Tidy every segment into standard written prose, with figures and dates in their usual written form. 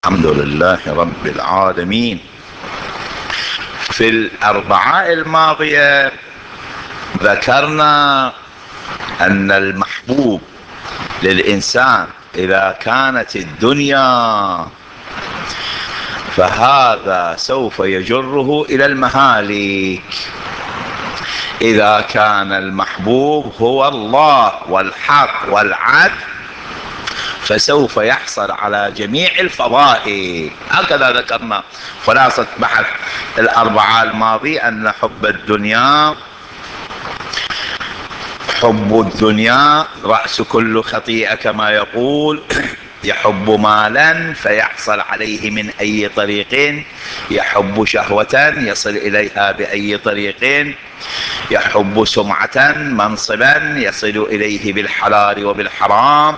الحمد لله رب العالمين. في الأربعاء الماضية ذكرنا أن المحبوب للإنسان إذا كانت الدنيا فهذا سوف يجره إلى المهالك. إذا كان المحبوب هو الله والحق والعدل فسوف يحصل على جميع الفضائل. هكذا ذكرنا خلاصة بحث الأربعاء الماضي أن حب الدنيا رأس كل خطيئة كما يقول. يحب مالا فيحصل عليه من أي طريق، يحب شهوة يصل إليها بأي طريق، يحب سمعة منصبا يصل إليه بالحلال وبالحرام،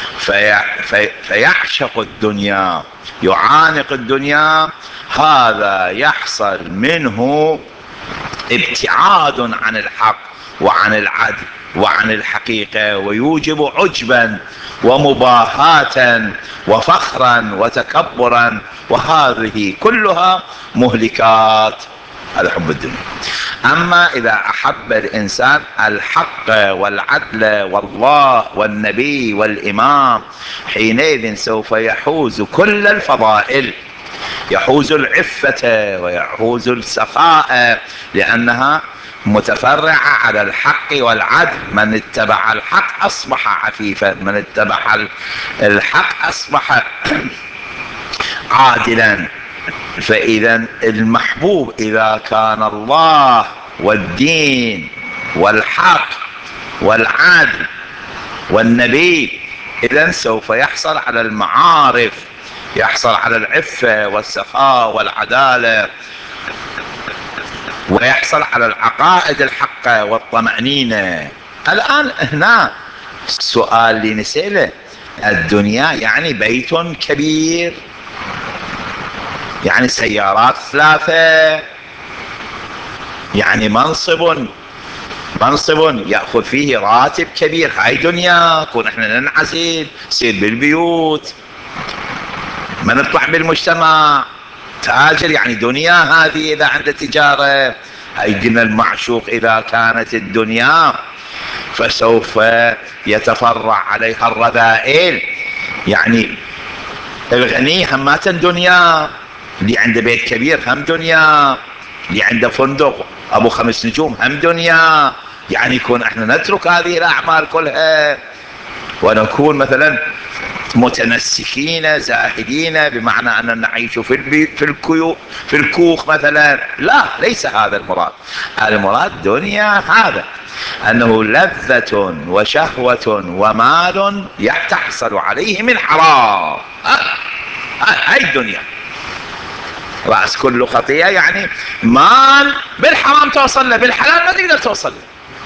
فيعشق الدنيا، يعانق الدنيا. هذا يحصل منه ابتعاد عن الحق وعن العدل وعن الحقيقة، ويوجب عجبا ومباهاة وفخرا وتكبرا، وهذه كلها مهلكات. هذا حب الدنيا. أما إذا أحب الإنسان الحق والعدل والله والنبي والإمام حينئذ سوف يحوز كل الفضائل، يحوز العفة ويحوز السخاء، لأنها متفرعة على الحق والعدل. من اتبع الحق أصبح عفيفا، من اتبع الحق أصبح عادلا. فإذا المحبوب إذا كان الله والدين والحق والعدل والنبي، إذن سوف يحصل على المعارف، يحصل على العفة والسخاء والعدالة، ويحصل على العقائد الحقة والطمأنينة. الآن هنا السؤال اللي نسأله، الدنيا يعني بيت كبير، يعني سيارات 3، يعني منصب يأخذ فيه راتب كبير. هاي دنيا. كون احنا ننعزل نصير بالبيوت، ما نطلع بالمجتمع، تاجر، يعني دنيا هذه. إذا عنده تجارة، هاي قلنا المعشوق إذا كانت الدنيا فسوف يتفرع عليها الرذائل. يعني الغني همات دنيا، اللي عنده بيت كبير هم دنيا، اللي عنده فندق أبو 5 نجوم هم دنيا. يعني يكون احنا نترك هذه الأعمال كلها ونكون مثلا متنسكين زاهدين، بمعنى أننا نعيش في الكوخ مثلا. لا، ليس هذا المراد. المراد دنيا هذا أنه لذة وشهوة ومال تحصل عليه من حرام. هاي الدنيا. رأس كل خطيئة يعني مال بالحرام توصل له، بالحلال ما تقدر توصل له.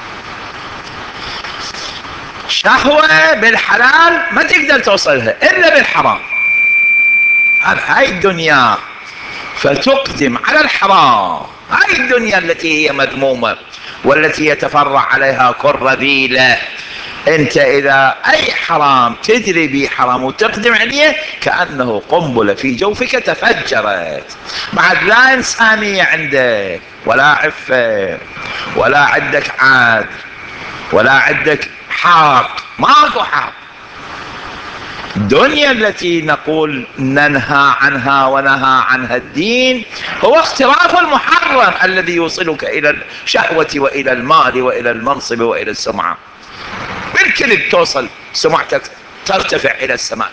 شهوة بالحلال ما تقدر توصلها إلا بالحرام. هاي الدنيا فتقدم على الحرام. هاي الدنيا التي هي مذمومة والتي يتفرع عليها كل رذيلة. انت اذا اي حرام تدري به حرام وتقدم عليه كأنه قنبلة في جوفك تفجرت. بعد لا انسانية عندك، ولا عفة، ولا عندك عدل، ولا عندك حق. ماكو حق. الدنيا التي نقول ننهى عنها ونهى عنها الدين هو اختراف المحرم الذي يوصلك إلى الشهوة وإلى المال وإلى المنصب وإلى السمعة. بالكذب توصل سمعتك ترتفع إلى السماء،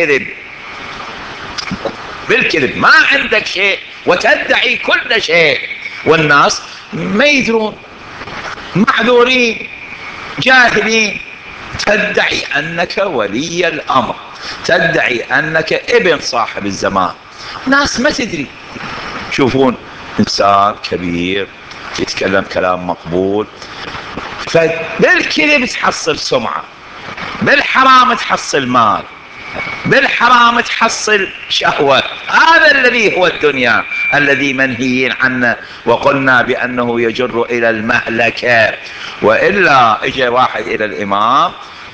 بالكذب ما عندك شيء وتدعي كل شيء، والناس ما يدرون، معذورين، جاهلين. تدعي أنك ولي الأمر، تدعي أنك ابن صاحب الزمان، ناس ما تدري. شوفون إنسان كبير يتكلم كلام مقبول، فبالكذب تحصل سمعة، بالحرام تحصل مال، بالحرام تحصل شهوة. هذا الذي هو الدنيا الذي منهيين عنه، وقلنا بأنه يجر إلى المهلكة. وإلا اجى واحد إلى الإمام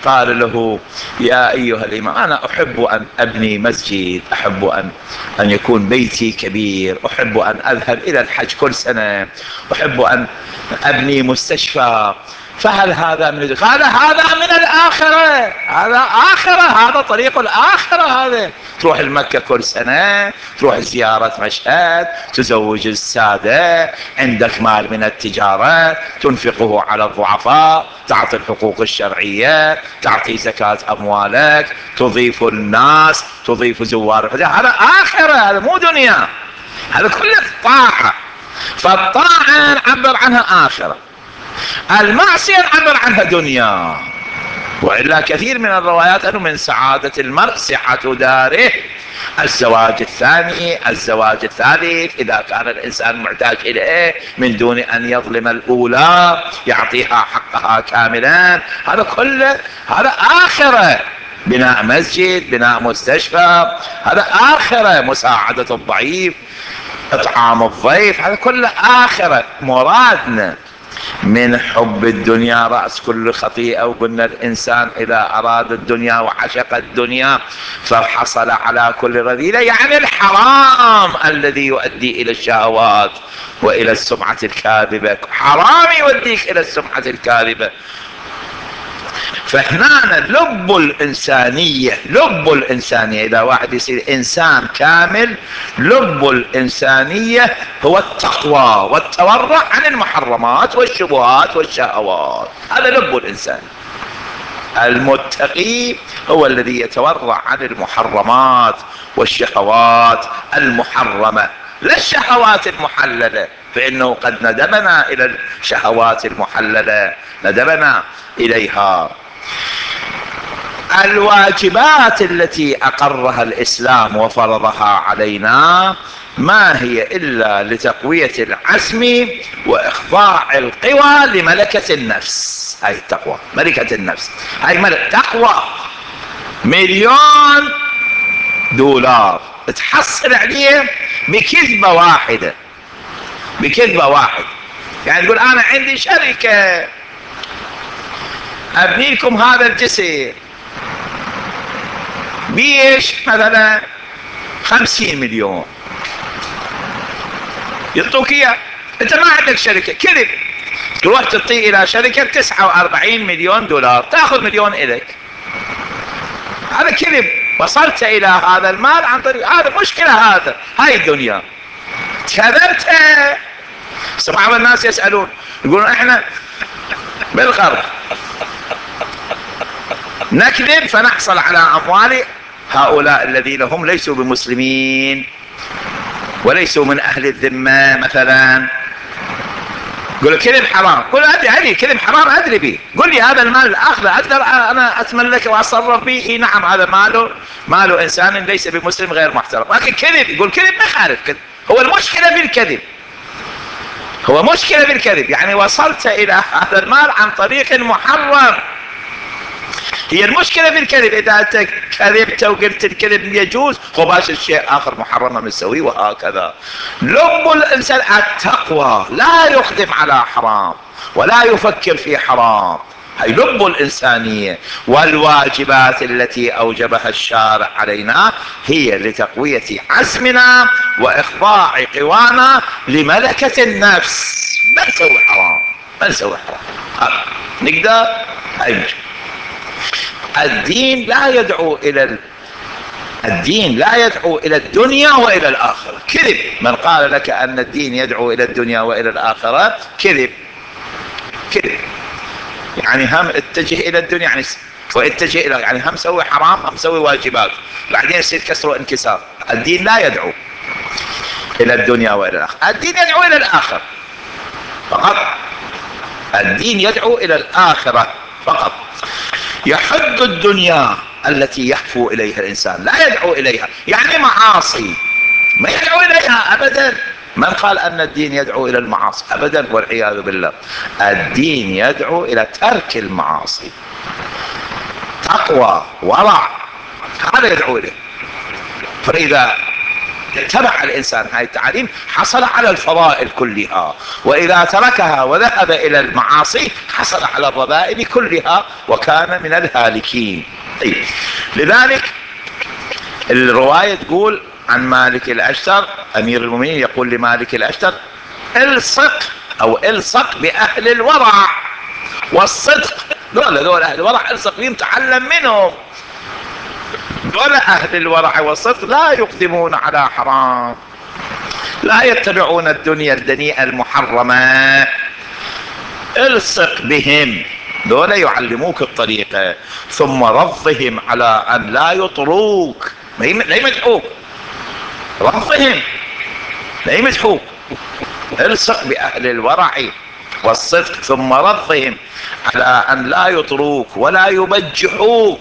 قال له يا أيها الإمام أنا أحب أن أبني مسجد، أحب أن يكون بيتي كبير، أحب أن أذهب إلى الحج كل سنة، أحب أن أبني مستشفى، فهل هذا من قال هذا من الآخرة، هذا آخرة، هذا طريق الآخرة، هذا تروح المكة كل سنة، تروح زيارة مشهد، تزوج السادة، عندك مال من التجارة تنفقه على الضعفاء، تعطي الحقوق الشرعية، تعطي زكاة أموالك، تضيف الناس، تضيف زوار الحجاج، هذا آخرة، هذا مو دنيا، هذا كله طاعة. فالطاعة نعبر عنها آخرة، المعصية نعبر عنها دنيا. وإلا كثير من الروايات أنه من سعادة المرء صحة داره، الزواج الثاني، الزواج الثالث، إذا كان الإنسان محتاج إليه من دون أن يظلم الأولى، يعطيها حقها كاملا، هذا كله هذا آخرة. بناء مسجد، بناء مستشفى، هذا آخرة. مساعدة الضعيف، إطعام الضيف، هذا كله آخرة. مرادنا من حب الدنيا رأس كل خطيئة، وقلنا الإنسان إذا أراد الدنيا وعشق الدنيا فحصل على كل رذيلة، يعني الحرام الذي يؤدي إلى الشهوات وإلى السمعة الكاذبة، حرام يوديك إلى السمعة الكاذبة. فهنا لب الإنسانية، لب الإنسانية إذا واحد يصير إنسان كامل، لب الإنسانية هو التقوى والتورع عن المحرمات والشبهات والشهوات، هذا لب الإنسان. المتقي هو الذي يتورع عن المحرمات والشهوات المحرمة، لا الشهوات المحللة، فإنه قد ندبنا إلى الشهوات المحللة، ندبنا إليها. الواجبات التي أقرها الإسلام وفرضها علينا ما هي إلا لتقوية العزم وإخضاع القوى لملكة النفس. هاي التقوى، ملكة النفس، هاي تقوى. $1,000,000 تحصل عليه بكذبة واحدة، بكذبة واحدة. يعني تقول أنا عندي شركة أبني لكم هذا الجسر بيش مثلا 50 مليون، يعطوك اياه، انت ما عندك شركة، كذب، تروح تعطيه الى شركة 49 مليون دولار، تاخذ مليون الك، هذا كذب. وصلت الى هذا المال عن طريق هذا، مشكلة، هذا هاي الدنيا، كذبت. بعض الناس يسألون يقولون احنا بالغرب نكذب فنحصل على أموال هؤلاء الذين هم ليسوا بمسلمين وليسوا من أهل الذمة مثلا. قل كذب حرام، قل أدري كذب حرام، أدري به، قل لي هذا المال أخذ أقدر أنا أتملك وأتصرف به، نعم هذا ماله إنسان ليس بمسلم غير محترم، لكن كذب، يقول كذب ما يخالف كذب. هو المشكلة بالكذب، هو مشكلة بالكذب، يعني وصلت إلى هذا المال عن طريق محرم. هي المشكلة في الكذب، إذا أنت كذبت وقلت الكذب يجوز، خباش الشيء آخر محرم مسوي، وهكذا. لب الإنسان التقوى، لا يقدم على حرام ولا يفكر في حرام، هي لب الإنسانية. والواجبات التي أوجبها الشارع علينا هي لتقوية عزمنا وإخضاع قوانا لملكة النفس. ما نسوي حرام، ما نسوي حرام، نقدر أي. الدين لا يدعو إلى الدنيا وإلى الآخرة، كذب. من قال لك أن الدين يدعو إلى الدنيا وإلى الآخرة كذب، كذب. يعني هم اتجه إلى الدنيا، يعني واتجه إلى، يعني هم سوي حرام، هم سوي واجبات، بعدين يصير كسر وانكسار. الدين لا يدعو إلى الدنيا وإلى الآخرة، الدين يدعو إلى الآخرة فقط، الدين يدعو إلى الآخرة فقط. يحد الدنيا التي يحفو إليها الإنسان، لا يدعو إليها، يعني معاصي ما يدعو إليها أبدا. من قال أن الدين يدعو إلى المعاصي؟ أبدا والعياذ بالله. الدين يدعو إلى ترك المعاصي، تقوى، ورع، هذا يدعو إليه. فإذا اتبع الإنسان هاي التعاليم حصل على الفضائل كلها، وإذا تركها وذهب إلى المعاصي حصل على الرذائل كلها وكان من الهالكين. طيب، لذلك الرواية تقول عن مالك الأشتر، أمير المؤمنين يقول لمالك الأشتر: الصق أو الصق بأهل الورع والصدق. دول أهل الورع الصق بهم، تعلم منهم. دول أهل الورع والصدق لا يقدمون على حرام، لا يتبعون الدنيا الدنيئة المحرمة. الصق بهم، دول يعلموك الطريقة، ثم رضهم على أن لا يطروك، لا يمدحوك، رضهم لا يمدحوك. الصق بأهل الورع والصدق ثم رضهم على أن لا يطروك ولا يبجحوك،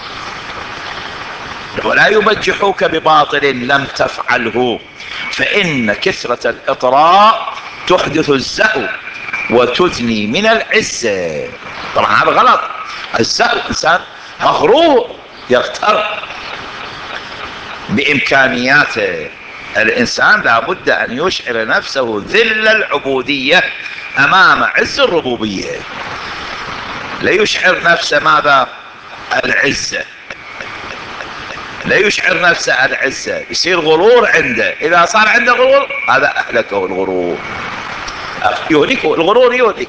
ولا يبجحوك بباطل لم تفعله، فإن كثرة الإطراء تحدث الزهو وتدني من العزة. طبعا هذا غلط. الزهو إنسان مغرور يغتر بإمكانياته. الإنسان لابد أن يشعر نفسه ذل العبودية أمام عز الربوبية، لا يشعر نفسه ماذا؟ العزة، لا يشعر نفسه العزة، يصير غرور عنده. إذا صار عنده غرور هذا أهلكه الغرور، يهلكه الغرور، يهلك.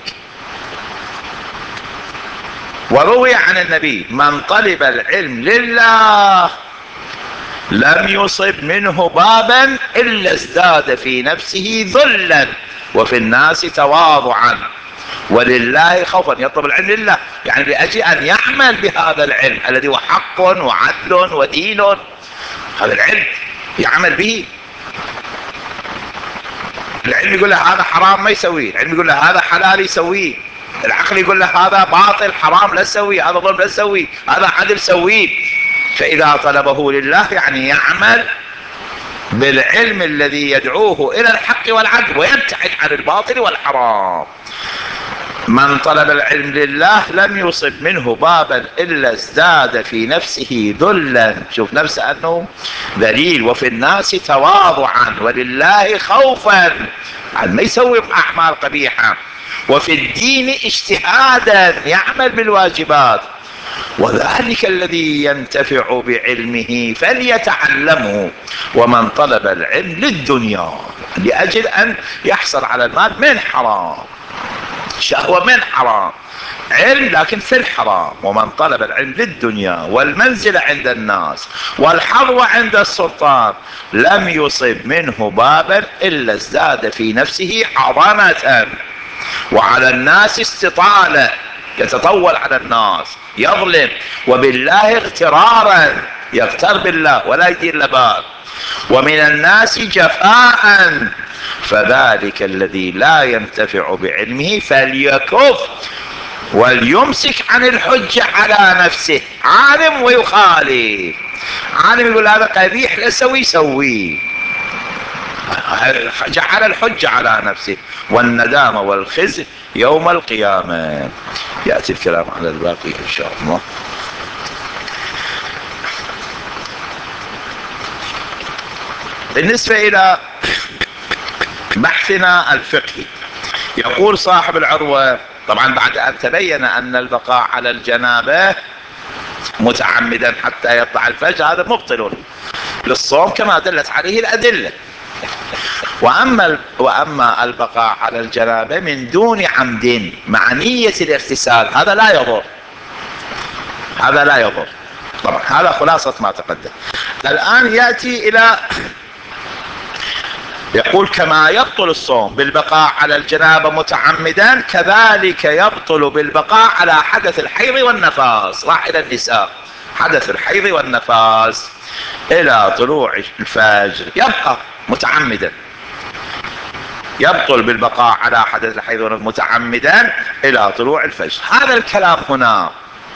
وروي عن النبي: من طلب العلم لله لم يصب منه بابا إلا ازداد في نفسه ذلا وفي الناس تواضعا ولله خوفا. يطلب العلم لله يعني لأجل أن يعمل بهذا العلم الذي هو حق وعدل ودين. هذا العلم يعمل به. العلم يقول له هذا حرام ما يسويه، العلم يقول له هذا حلال يسويه، العقل يقول له هذا باطل حرام لا تسويه، هذا ظلم لا تسويه، هذا عدل سويه. فإذا طلبه لله يعني يعمل بالعلم الذي يدعوه إلى الحق والعدل ويبتعد عن الباطل والحرام. من طلب العلم لله لم يصب منه بابا إلا ازداد في نفسه ذلا، شوف نفسه أنه ذليل، وفي الناس تواضعا ولله خوفا، ما يسوي أعمال قبيحة، وفي الدين اجتهادا يعمل بالواجبات. وذلك الذي ينتفع بعلمه فليتعلمه. ومن طلب العلم للدنيا لأجل أن يحصل على المال من حرام، شهوة من حرام، علم لكن في الحرام. ومن طلب العلم للدنيا والمنزل عند الناس والحظوة عند السلطان لم يصب منه بابا إلا ازداد في نفسه عظمة وعلى الناس استطالة، يتطول على الناس، يظلم، وبالله اغترارا، يغتر بالله ولا يدير لبال، ومن الناس جفاء. فذلك الذي لا ينتفع بعلمه فليكف وليمسك عن الحجة على نفسه. عالم ويخالف، عالم يقول هذا قبيح لا سوي سوي، جعل الحجة على نفسه، والندامة والخزي يوم القيامة. يأتي الكلام على الباقي إن شاء الله. بالنسبة إلى بحثنا الفقهي، يقول صاحب العروة، طبعا بعد أن تبين أن البقاء على الجنابة متعمدا حتى يطلع الفجر هذا مبطل للصوم كما دلت عليه الأدلة، وأما البقاء على الجنابة من دون عمد مع نية الاغتسال هذا لا يضر، هذا لا يضر. طبعا هذا خلاصة ما تقدم. الآن يأتي إلى يقول: كما يبطل الصوم بالبقاء على الجنابة متعمدا كذلك يبطل بالبقاء على حدث الحيض والنفاس. راح إلى النساء، حدث الحيض والنفاس إلى طلوع الفجر يبقى متعمدا، يبطل بالبقاء على حدث الحيض متعمدا إلى طلوع الفجر. هذا الكلام هنا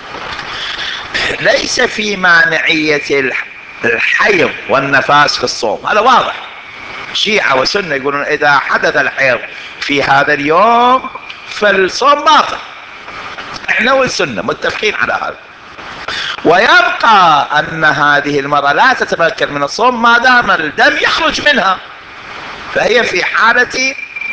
ليس في مانعية الحيض والنفاس في الصوم، هذا واضح. شيعة وسنة يقولون إذا حدث الحيض في هذا اليوم فالصوم باطل، احنا والسنة متفقين على هذا. ويبقى أن هذه المرأة لا تتمكن من الصوم ما دام الدم يخرج منها، فهي في حالة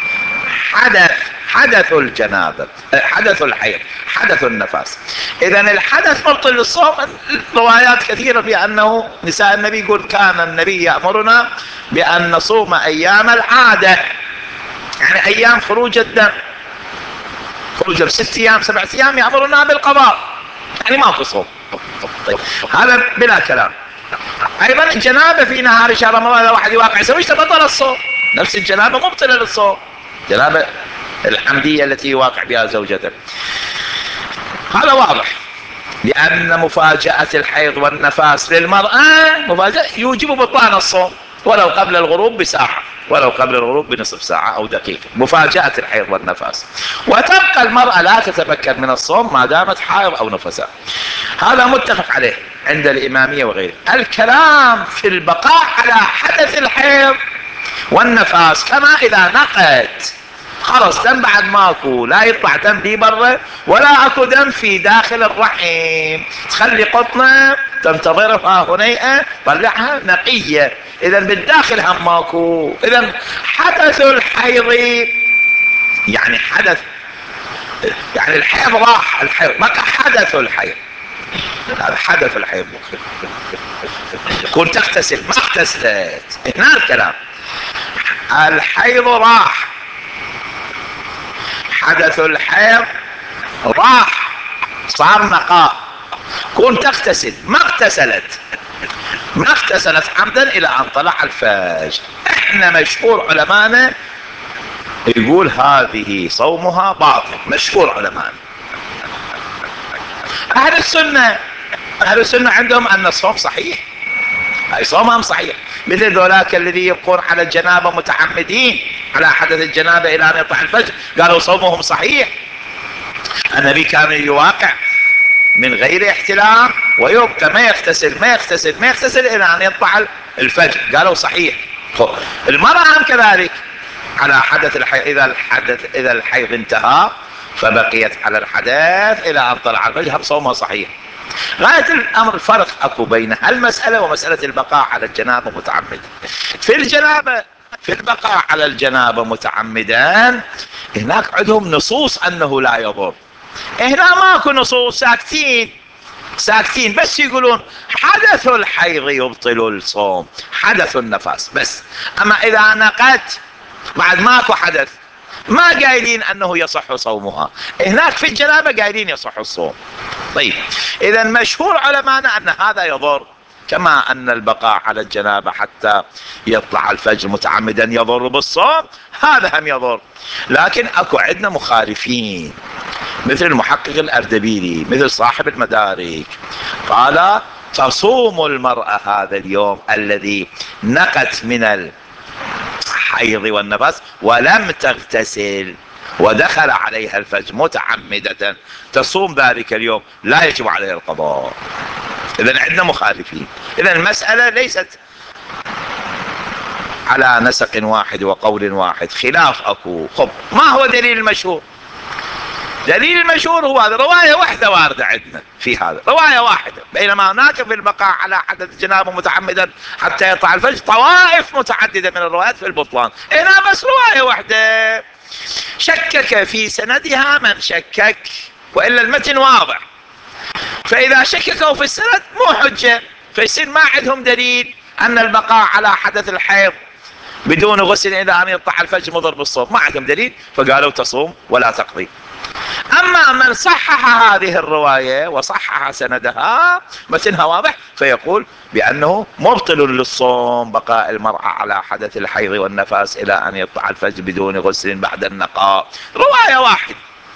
حدث الجنابة، حدث الحيض، حدث النفاس. إذا الحدث مبطل للصوم. روايات كثيرة بأنه نساء النبي يقول كان النبي يأمرنا بأن نصوم أيام العادة، يعني أيام خروج الدم، خروج ب6 أيام 7 أيام يأمرنا بالقضاء، يعني ما في صوم. طيب هذا بلا كلام. أيضا الجنابة في نهار شهر رمضان إذا واحد يواقع يسوي بطل الصوم، نفس الجنابة مبطلة للصوم، جنابة الحمدية التي يواقع بها زوجته. هذا واضح، لأن مفاجأة الحيض والنفاس للمرأة مفاجأة يوجب بطلان الصوم ولو قبل الغروب بساعة، ولو قبل الغروب بنصف ساعة أو دقيقة، مفاجأة الحيض والنفاس. وتبقى المرأة لا تتمكن من الصوم ما دامت حائض أو نفساء. هذا متفق عليه عند الإمامية وغيره. الكلام في البقاء على حدث الحيض والنفاس كما إذا نقت خلص دم بعد ماكو، لا يطلع دم في برا ولا اكو دم في داخل الرحم، تخلي قطنة تنتظرها هنيئة طلعها نقية، اذا بالداخل هم ماكو. اذا حدث الحيض يعني حدث، يعني الحيض راح، الحيض بقى حدث الحيض، هذا حدث الحيض. كنت تغتسل ما اغتسلت، هنا الكلام. الحيض راح، حدث الحيض راح، صار نقاء. كنت تغتسل ما اغتسلت، ما اغتسلت عمدا الى ان طلع الفجر، احنا مشهور علمانا يقول هذه صومها باطل، مشهور علمانا. اهل السنة عندهم ان الصوم صحيح، اي صومهم صحيح، مثل ذولاك الذي يبقون على الجنابة متعمدين على حدث الجنابة الى ان يطلع الفجر، قالوا صومهم صحيح. النبي كان يواقع من غير احتلام ويبقى ما يغتسل الى ان يطلع الفجر، قالوا صحيح. المرأة هم كذلك على حدث الحيض، اذا الحيض انتهى فبقيت على الحدث الى ان طلع الفجر، صومها صحيح. غاية الامر الفرق اكو بين هالمسألة ومسألة البقاء على الجنابة متعمدا. في الجنابة، في البقاء على الجنابة متعمدا هناك عندهم نصوص انه لا يضر، هنا ماكو نصوص، ساكتين بس يقولون حدث الحيض يبطل الصوم، حدث النفاس بس. اما اذا نقت بعد ماكو حدث ما قايلين انه يصح صومها، هناك في الجنابة قايلين يصح الصوم. طيب اذا مشهور علمانا ان هذا يضر، كما ان البقاء على الجنابة حتى يطلع الفجر متعمدا يضر بالصوم، هذا هم يضر. لكن اكو عندنا مخالفين مثل المحقق الأردبيلي، مثل صاحب المدارك، قال تصوم المرأة هذا اليوم الذي نقت من الحيض والنفاس ولم تغتسل ودخل عليها الفجر متعمدة، تصوم ذلك اليوم لا يجب عليها القضاء. إذن عندنا مخالفين، إذن المسألة ليست على نسق واحد وقول واحد، خلاف أكو. خب ما هو دليل المشهور؟ دليل المشهور هو هذا، رواية واحدة واردة عندنا في هذا، رواية واحدة، بينما هناك في البقاء على حدث الجنابة متعمدا حتى يطلع الفجر طوائف متعددة من الروايات في البطلان، هنا بس رواية واحدة. شكك في سندها من شكك، وإلا المتن واضح، فإذا شككوا في السند مو حجة، فيصير ما عندهم دليل أن البقاء على حدث الحيض بدون غسل إلى أن يطلع الفجر مضر بالصوم، ما عندهم دليل، فقالوا تصوم ولا تقضي. اما من صحح هذه الرواية وصحح سندها متنها واضح، فيقول بانه مبطل للصوم بقاء المرأة على حدث الحيض والنفاس الى ان يطلع الفجر بدون غسل بعد النقاء، رواية واحدة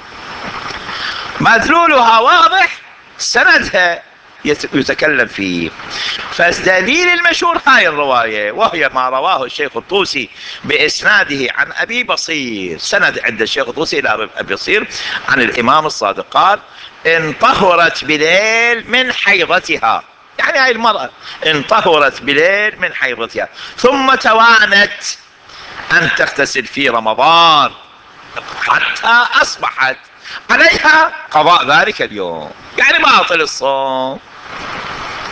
مدلولها واضح، سندها يتكلم فيه. فالدليل المشهور هاي الرواية، وهي ما رواه الشيخ الطوسي بإسناده عن أبي بصير، سند عند الشيخ الطوسي إلى أبي بصير عن الإمام الصادق قال إن طهرت بليل من حيضتها، يعني هاي المرأة إن طهرت بليل من حيضتها ثم توانت أن تغتسل في رمضان حتى أصبحت، عليها قضاء ذلك اليوم، يعني باطل الصوم.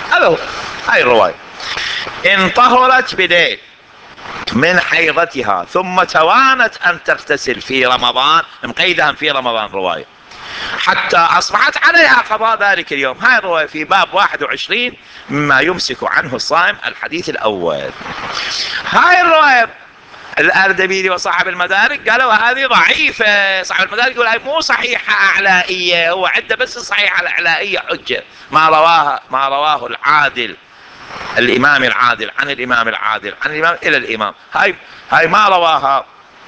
هذا هو. هاي الرواية: إن طهرت بليل من حيضتها ثم توانت أن تغتسل في رمضان، مقيدها في رمضان رواية، حتى أصبحت عليها قضاء ذلك اليوم. هاي الرواية في باب 21 مما يمسك عنه الصائم، الحديث الأول. هاي الرواية الأردبيلي وصاحب المدارك قالوا هذه ضعيفة. صاحب المدارك يقول هاي مو صحيحة أعلائية، هو عنده بس الصحيحة الأعلائية حجة، ما رواه العادل، الإمام العادل عن الإمام العادل عن الإمام إلى الإمام. هاي ما رواها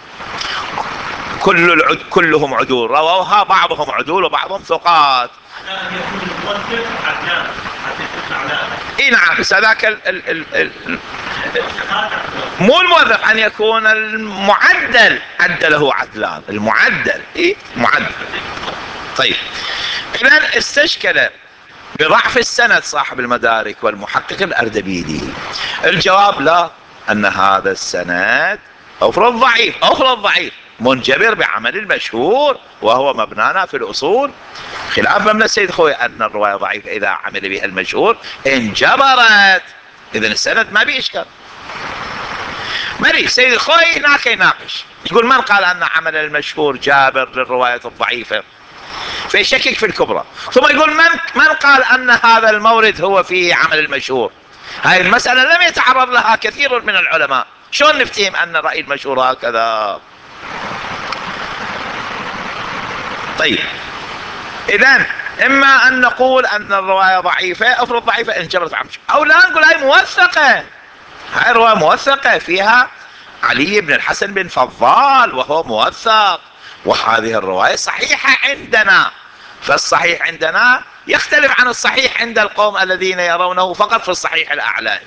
كلهم عدول، رووها بعضهم عدول وبعضهم ثقات. اي نعم، بس هذاك مو الموظف ان يكون المعدل عدله عدلان، المعدل معدل. طيب، اذا استشكل بضعف السند صاحب المدارك والمحقق الأردبيلي. الجواب لا، ان هذا السند افرض ضعيف منجبر بعمل المشهور، وهو مبنانا في الأصول، خلافا من السيد خوي أن الرواية ضعيفة إذا عمل بها المشهور انجبرت. إذا السند ما بإشكال. مري السيد خوي هناك يناقش، يقول من قال أن عمل المشهور جابر للرواية الضعيفة، فيشكك في الكبرى، ثم يقول من قال أن هذا المورد هو فيه عمل المشهور. هاي المسألة لم يتعرض لها كثير من العلماء، شلون نفتهم أن رأي المشهور هكذا؟ طيب، إذن إما أن نقول أن الرواية ضعيفة، افرض ضعيفة انجبرت عن مشهور، أو لا نقول هاي موثقة، هاي رواية موثقة فيها علي بن الحسن بن فضال وهو موثق، وهذه الرواية صحيحة عندنا. فالصحيح عندنا يختلف عن الصحيح عند القوم الذين يرونه فقط في الصحيح الأعلى.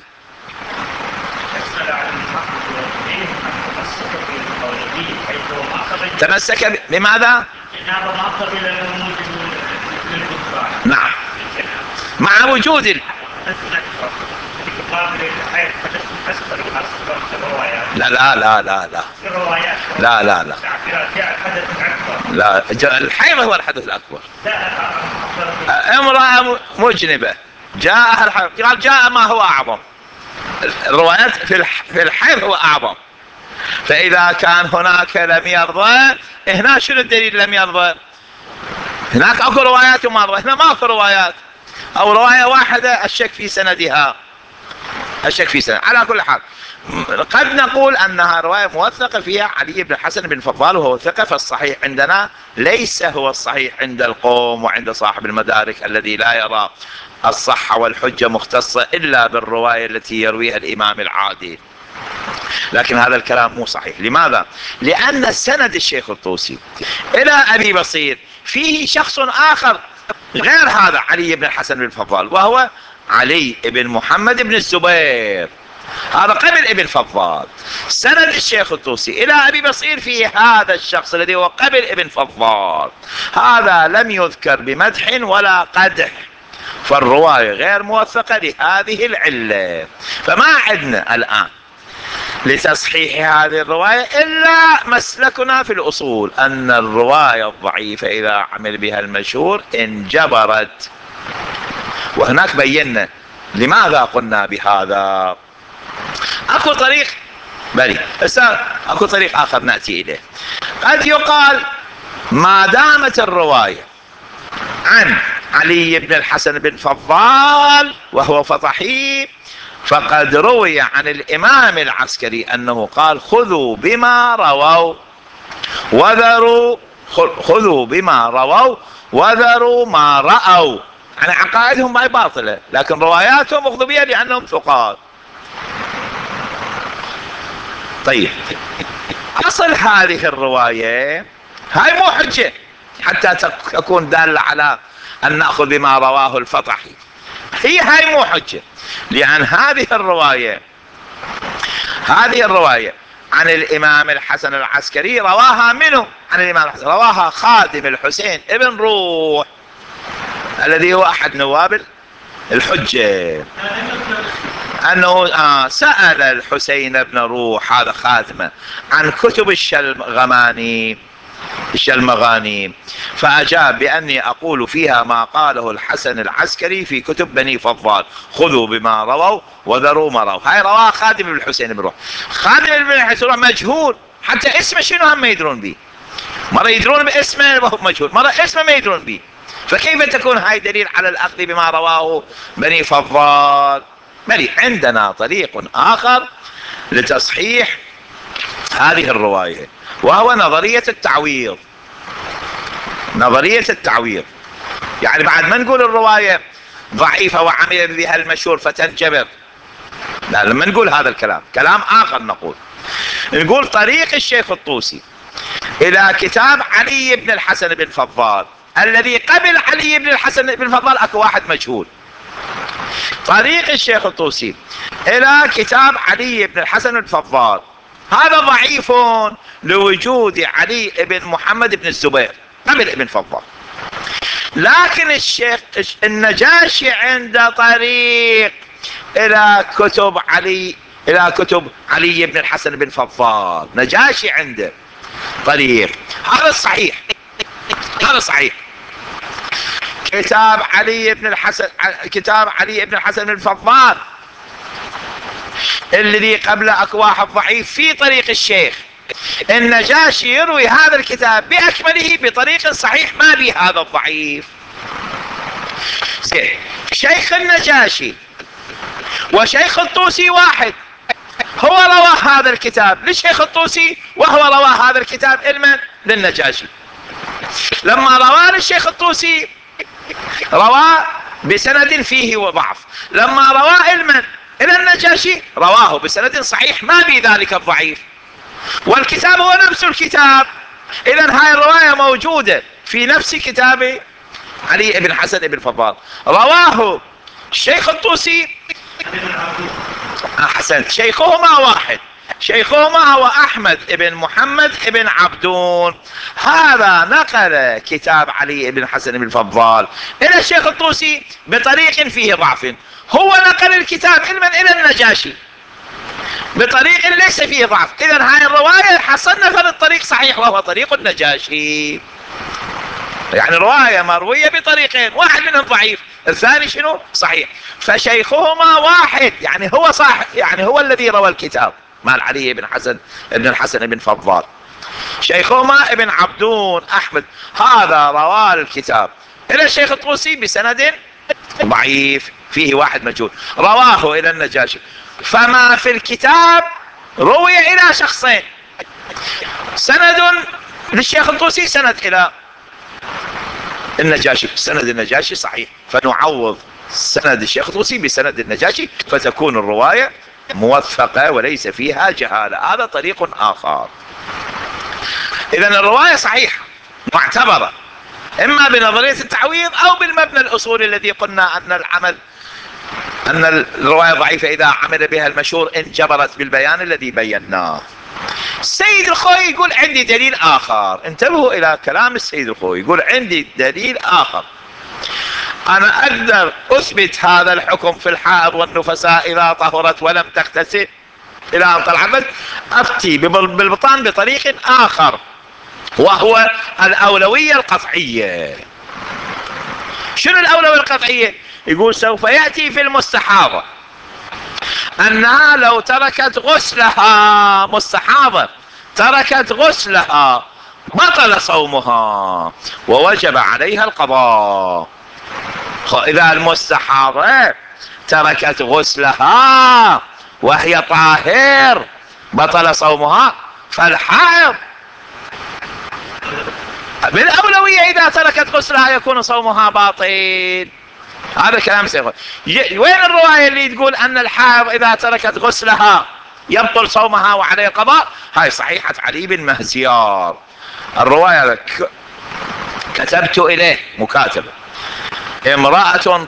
تمسك بماذا؟ نعم، مع وجود لا لا لا لا لا لا لا لا لا، الحيض هو الحدث الأكبر. امرأة مجنبة جاءها الحيض، قال جاء ما هو أعظم. الروايات في الحيض هو أعظم. فإذا كان هناك لم يرضى، هنا شنو الدليل لم يرضى؟ هناك اكو روايات وما رضى، هنا ما في روايات، او رواية واحدة الشك في سندها، الشك في سند. على كل حال قد نقول انها رواية موثقة فيها علي بن الحسن بن فضال وهو ثقة، فالصحيح عندنا ليس هو الصحيح عند القوم وعند صاحب المدارك الذي لا يرى الصحة والحجة مختصة الا بالرواية التي يرويها الامام العادل. لكن هذا الكلام مو صحيح. لماذا؟ لأن سند الشيخ الطوسي إلى أبي بصير فيه شخص آخر غير هذا علي بن الحسن بن فضال، وهو علي بن محمد بن الزبير، هذا قبل ابن فضال. سند الشيخ الطوسي إلى أبي بصير فيه هذا الشخص الذي هو قبل ابن فضال، هذا لم يذكر بمدح ولا قدح، فالرواية غير موثقة لهذه العلة. فما عندنا الآن لتصحيح هذه الرواية إلا مسلكنا في الأصول، أن الرواية الضعيفة إذا عمل بها المشهور انجبرت. وهناك بينا لماذا قلنا بهذا. أكو طريق أكو طريق آخر نأتي إليه. قد يقال ما دامت الرواية عن علي بن الحسن بن فضال وهو فطحي، فقد روي عن الإمام العسكري أنه قال خذوا بما رووا وذروا، خذوا بما رووا وذروا ما رأوا. يعني عقائدهم ما باطلة، لكن رواياتهم اخذوا بها لأنهم ثقات. طيب، أصل هذه الرواية هاي مو حجة حتى تكون دالة على أن نأخذ بما رواه الفطحي، هاي مو حجة، لأن هذه الرواية عن الإمام الحسن العسكري رواها منه عن الإمام الحسن، رواها خادم الحسين ابن روح الذي هو أحد نواب الحجة، أنه سأل الحسين بن روح هذا خادمه عن كتب الشلغماني، المغانيم. فأجاب بأني أقول فيها ما قاله الحسن العسكري في كتب بني فضال، خذوا بما رووا وذروا ما رووا. هاي رواه خادم بن الحسين بن روح. خادم بن الحسين مجهول، حتى اسمه شنو هم ما يدرون به. مرة يدرون باسمه وهو مجهول، مرة اسمه ما يدرون به. فكيف تكون هاي دليل على الأخذ بما رواه بني فضال؟ بل عندنا طريق آخر لتصحيح هذه الرواية، وهو نظرية التعويض. نظرية التعويض يعني بعد ما نقول الرواية ضعيفة وعمل بها المشهور فتنجبر، لا، لما نقول هذا الكلام كلام آخر، نقول طريق الشيخ الطوسي إلى كتاب علي بن الحسن بن فضال، الذي قبل علي بن الحسن بن فضال أكو واحد مجهول. طريق الشيخ الطوسي إلى كتاب علي بن الحسن بن فضال هذا ضعيف لوجود علي بن محمد بن الزبير قبل ابن فضال. لكن الشيخ النجاشي عنده طريق إلى كتب علي بن الحسن بن فضال. نجاشي عنده طريق، هذا الصحيح، هذا صحيح. كتاب علي بن الحسن بن فضال الذي قبله اكو واحد ضعيف في طريق الشيخ النجاشي، يروي هذا الكتاب باكمله بطريق صحيح ما به هذا الضعيف. زين، شيخ النجاشي وشيخ الطوسي واحد، هو روى هذا الكتاب للشيخ الطوسي وهو روى هذا الكتاب للنجاشي. لما رواه للشيخ الطوسي رواه بسند فيه وضعف، لما رواه إلى النجاشي رواه بسند صحيح ما بذلك الضعيف، والكتاب هو نفس الكتاب. إذن هاي الرواية موجودة في نفس كتاب علي بن الحسن بن فضال، رواه الشيخ الطوسي. أحسنت، شيخهما واحد، شيخهما هو أحمد بن محمد بن عبدون. هذا نقل كتاب علي بن الحسن بن فضال إلى الشيخ الطوسي بطريق فيه ضعف، هو نقل الكتاب إلى النجاشي بطريق ليس فيه ضعف. إذن هاي الرواية حصلنا في الطريق صحيح وهو طريق النجاشي. يعني رواية مروية بطريقين، واحد منهم ضعيف، الثاني شنو؟ صحيح. فشيخهما واحد، يعني هو صح، يعني هو الذي روى الكتاب مال علي بن الحسن بن فضال. شيخهما ابن عبدون أحمد، هذا روى الكتاب إلى الشيخ الطوسي بسند ضعيف فيه واحد مجهول، رواه إلى النجاشي. فما في الكتاب روي إلى شخصين، سند للشيخ الطوسي، سند إلى النجاشي. سند النجاشي صحيح، فنعوض سند الشيخ الطوسي بسند النجاشي فتكون الرواية موثقة وليس فيها جهالة. هذا طريق آخر. إذن الرواية صحيحة معتبرة، إما بنظرية التعويض أو بالمبنى الأصولي الذي قلنا أن الرواية ضعيفة إذا عمل بها المشهور انجبرت بالبيان الذي بيناه. السيد الخوي يقول عندي دليل آخر، انتبهوا إلى كلام السيد الخوي، يقول عندي دليل آخر، أنا أقدر أثبت هذا الحكم في الحائض والنفساء إذا طهرت ولم تغتسل إلى أن طلعت، أفتي بالبطان بطريق آخر وهو الأولوية القطعية. شنو الأولوية القطعية؟ يقول سوف يأتي في المستحاضة أنها لو تركت غسلها، مستحاضة تركت غسلها بطل صومها ووجب عليها القضاء. إذا المستحاضة تركت غسلها وهي طاهر بطل صومها، فالحائض بالأولوية إذا تركت غسلها يكون صومها باطل. هذا كلام سيقول. وين الرواية اللي تقول أن الحائض إذا تركت غسلها يبطل صومها وعليه القضاء؟ هاي صحيحة علي بن مهزيار. الرواية كتبت إليه مكاتبة، امرأة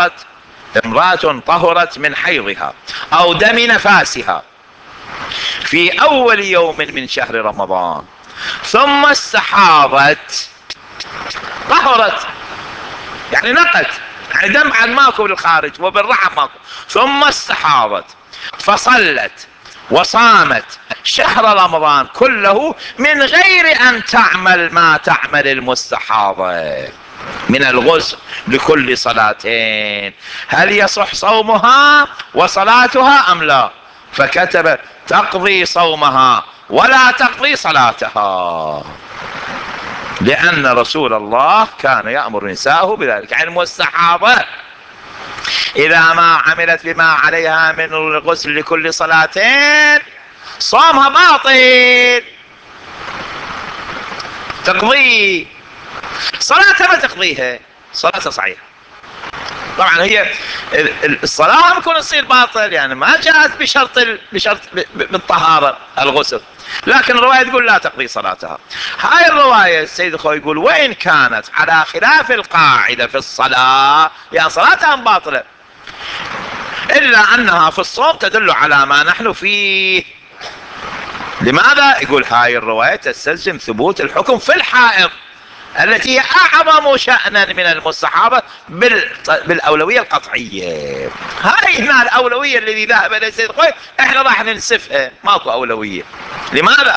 طهرت من حيضها أو دم نفاسها في أول يوم من شهر رمضان ثم استحاضت، طهرت يعني نقت، يعني دم عن ماكو بالخارج وبالرحم ماكو، ثم استحاضت فصلت وصامت شهر رمضان كله من غير أن تعمل ما تعمل المستحاضة من الغسل لكل صلاتين، هل يصح صومها وصلاتها أم لا؟ فكتب تقضي صومها ولا تقضي صلاتها، لأن رسول الله كان يأمر نساءه بذلك. يعني المستحاضة إذا ما عملت بما عليها من الغسل لكل صلاتين صومها باطل، تقضي صلاتها ما تقضيها، صلاتها صحيحة. طبعا هي الصلاة ممكن تصير باطل، يعني ما جاءت بشرط بالطهارة الغسل، لكن الرواية تقول لا تقضي صلاتها. هاي الرواية السيد الخوي يقول وإن كانت على خلاف القاعدة في الصلاة يعني صلاتها باطلة، إلا أنها في الصوم تدل على ما نحن فيه. لماذا؟ يقول هاي الرواية تستلزم ثبوت الحكم في الحائض التي هي أعظم شأنا من المستحاضة بالأولوية القطعية. هاي هنا الأولوية الذي ذهب إلى السيد الخوي احنا راح ننسفها، ماكو أولوية. لماذا؟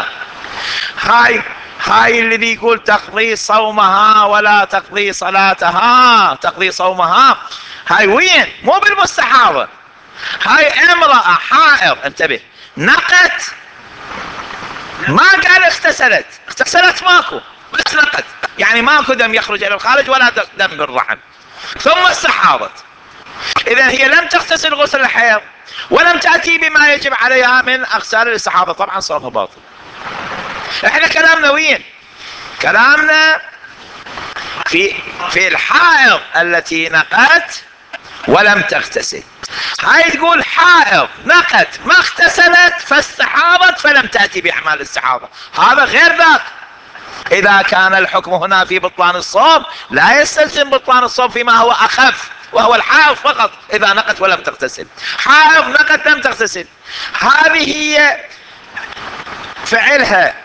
هاي الذي يقول تقضي صومها ولا تقضي صلاتها، تقضي صومها، هاي وين؟ مو بالمستحاضة، هاي امرأة حائض، انتبه، نقت، ما قال اغتسلت ماكو، بس نقت، يعني ماكو دم يخرج الى الخارج ولا دم بالرحم، ثم استحاضت. اذا هي لم تغتسل غسل الحيض ولم تأتي بما يجب عليها من اغسال الاستحاضة، طبعا صومها باطل. احنا كلامنا وين؟ كلامنا في الحائض التي نقت ولم تغتسل. هاي تقول حائض نقت ما اغتسلت فاستحاضت فلم تأتي بأعمال الاستحاضة، هذا غير ذاك. إذا كان الحكم هنا في بطلان الصوم لا يستلزم بطلان الصوم فيما هو أخف، وهو الحائض فقط إذا نقت ولم تغتسل. حائض نقت لم تغتسل، هذه هي فعلها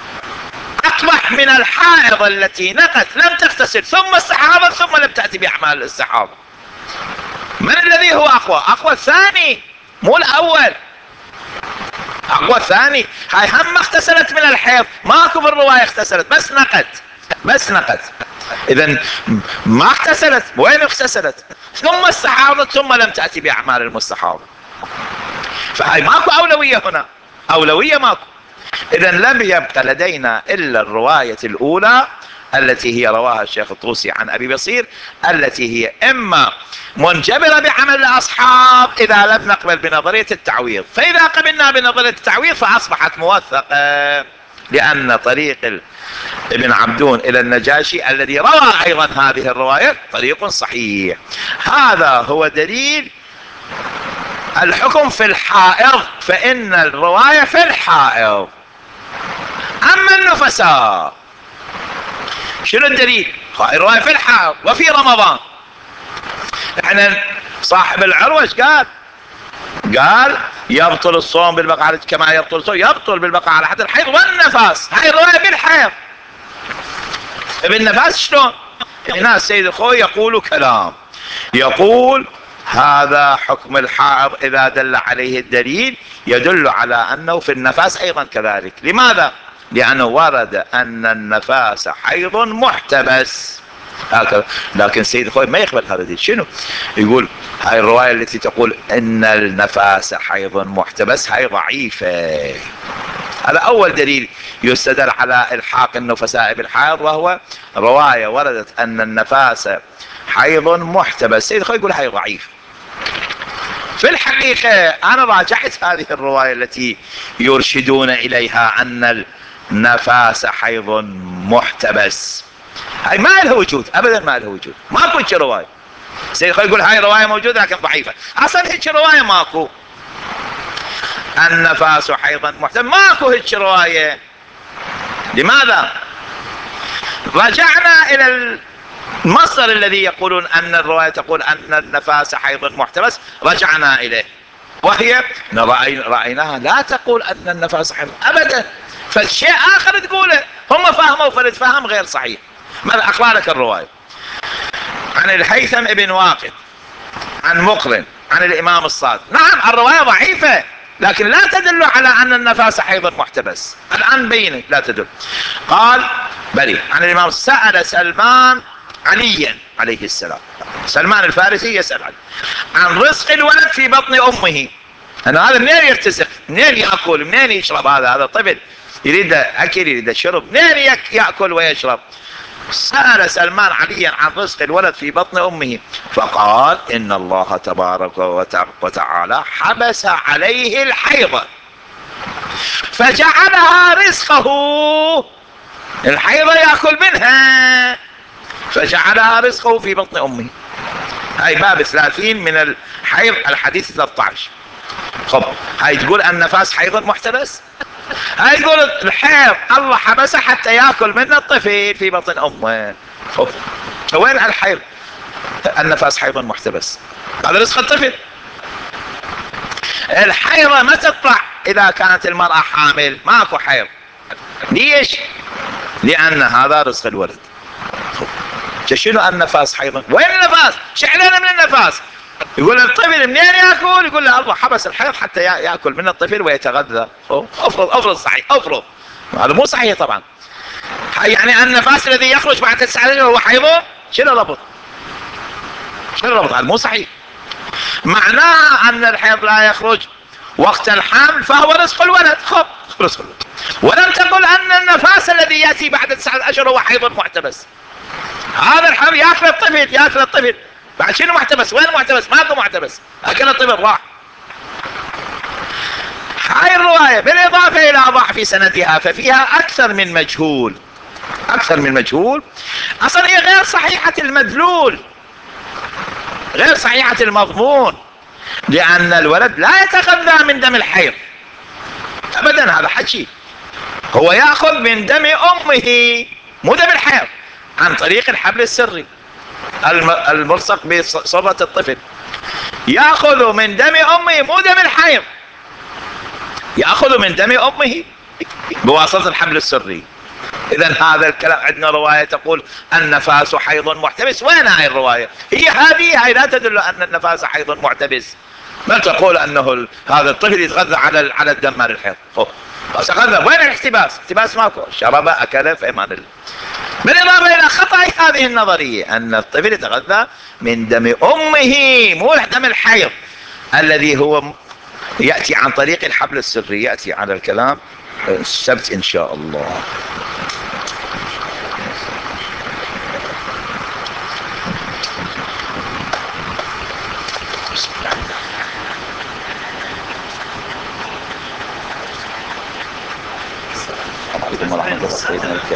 أقبح من الحائض التي نقت لم تغتسل ثم استحاضت ثم لم تأتي بأعمال الاستحاضة. من الذي هو أقوى؟ أقوى الثاني مو الأول، أقوى الثاني. هاي هم اغتسلت من الحيض، ماكو بالرواية اغتسلت، بس نقت. إذن ما اغتسلت، وين اغتسلت؟ ثم استحاضت ثم لم تأتي بأعمال المستحاضة. فهاي ماكو أولوية هنا، أولوية ماكو. إذن لم يبقى لدينا إلا الرواية الأولى التي هي رواها الشيخ الطوسي عن أبي بصير، التي هي إما منجبرة بعمل الأصحاب إذا لم نقبل بنظرية التعويض، فإذا قبلنا بنظرية التعويض فأصبحت موثقة، لأن طريق ابن عبدون إلى النجاشي الذي روى أيضا هذه الرواية طريق صحيح. هذا هو دليل الحكم في الحائض، فإن الرواية في الحائض. أما النفساء شنو الدليل؟ هاي الرواية في الحائض وفي رمضان. احنا صاحب العروش قال يبطل الصوم بالبقاء كما يبطل الصوم، يبطل بالبقاء على حد الحيض والنفاس. هاي الرواية بالحيض. بالنفاس شلون؟ هنا السيد الخوي يقول كلام، يقول هذا حكم الحائض إذا دل عليه الدليل يدل على أنه في النفاس أيضا كذلك. لماذا؟ لأنه ورد أن النفاس حيض محتبس هكذا، لكن سيد الخوي ما يقبل هذا الدليل. شنو يقول؟ هاي الرواية التي تقول ان النفاس حيض محتبس هاي ضعيفة. هذا اول دليل يستدل على الحاق النفساء بالحيض، وهو رواية وردت ان النفاس حيض محتبس. سيد الخوي يقول هاي ضعيف. في الحقيقة انا راجعت هذه الرواية التي يرشدون اليها ان النفاس حيض محتبس، هاي ما لها وجود ابدا، ما لها وجود، ماكو هيك روايه. سيد الخوي يقول هاي روايه موجوده لكن ضعيفه، اصلا هيك روايه ماكو. النفاس حيضا محتبس ماكو هيك روايه. لماذا؟ رجعنا الى المصدر الذي يقولون ان الروايه تقول ان النفاس حيض محتبس، رجعنا اليه، وهي رايناها لا تقول ان النفاس حيض ابدا، فالشيء اخر تقوله. هم فهموا فرد فهم غير صحيح. ماذا اقرا لك الروايه؟ عن الهيثم ابن واقد عن مقرن عن الامام الصادق. نعم الروايه ضعيفه، لكن لا تدل على أن النفاس حيض محتبس. الآن بينت لا تدل. قال بلي عن الإمام سأل سلمان عليا عليه السلام، سلمان الفارسي يسأل عن رزق الولد في بطن أمه، أن هذا منين يرتزق، منين يأكل، منين يشرب، هذا طفل يريد أكل يريد شرب، منين يأكل ويشرب. سأل سلمان عليا عن رزق الولد في بطن أمه فقال إن الله تبارك وتعالى حبس عليه الحيض فجعلها رزقه، الحيض يأكل منها فجعلها رزقه في بطن أمه. هاي باب 30 من الحيض الحديث 13. خب هاي تقول النفاس حيض محتبس، هاي تقول الحيض الله حبسه حتى يأكل منه الطفل في بطن أمه. خب وين الحيض؟ النفاس حيض محتبس، هذا رزق الطفل. الحيضة ما تطلع إذا كانت المرأة حامل، ماكو حيض. ليش؟ لأن هذا رزق الولد. شنو النفاس حيضا؟ وين النفاس؟ شعلنا من النفاس. يقول الطفل منين يأكل؟ يقول له الله حبس الحيض حتى يأكل من الطفل ويتغذى. أفرض صحيح، أفرض هذا مو صحيح طبعا. يعني النفاس الذي يخرج بعد 9 أشهر هو حيض؟ شنو ربط؟ شنو ربط؟ هذا مو صحيح. معناها أن الحيض لا يخرج وقت الحمل فهو رزق الولد. خب رزق الولد. ولم تقل أن النفاس الذي يأتي بعد 9 أشهر هو حيض محتبس. هذا الحمل يأكل الطفل، يأكل الطفل بعد شنو محتبس؟ وين محتبس؟ ماكو محتبس، أكل الطفل راح. هاي الرواية بالإضافة إلى ضعف سندها ففيها أكثر من مجهول، أكثر من مجهول. أصلا هي غير صحيحة المدلول، غير صحيحة المضمون، لأن الولد لا يتغذى من دم الحيض أبدا، هذا حكي. هو يأخذ من دم أمه مو دم الحيض، عن طريق الحبل السري الملصق بصرة الطفل. يأخذ من دم أمه مو دم الحيض، يأخذ من دم أمه بواسطة الحبل السري. إذا هذا الكلام عندنا رواية تقول النفاس حيض محتبس. وين هاي الرواية؟ هي هذه، هاي لا تدل أن النفاس حيض محتبس، بل تقول أنه هذا الطفل يتغذى على الدم مال الحيض. يتغذى. وين الاحتباس؟ احتباس ماكو، شرب أكل في أمان الله. بالإضافة إلى خطأ هذه النظرية أن الطفل يتغذى من دم أمه مو دم الحيض الذي هو يأتي عن طريق الحبل السري. يأتي على الكلام السبت إن شاء الله. السلام عليكم ورحمة الله وبركاته.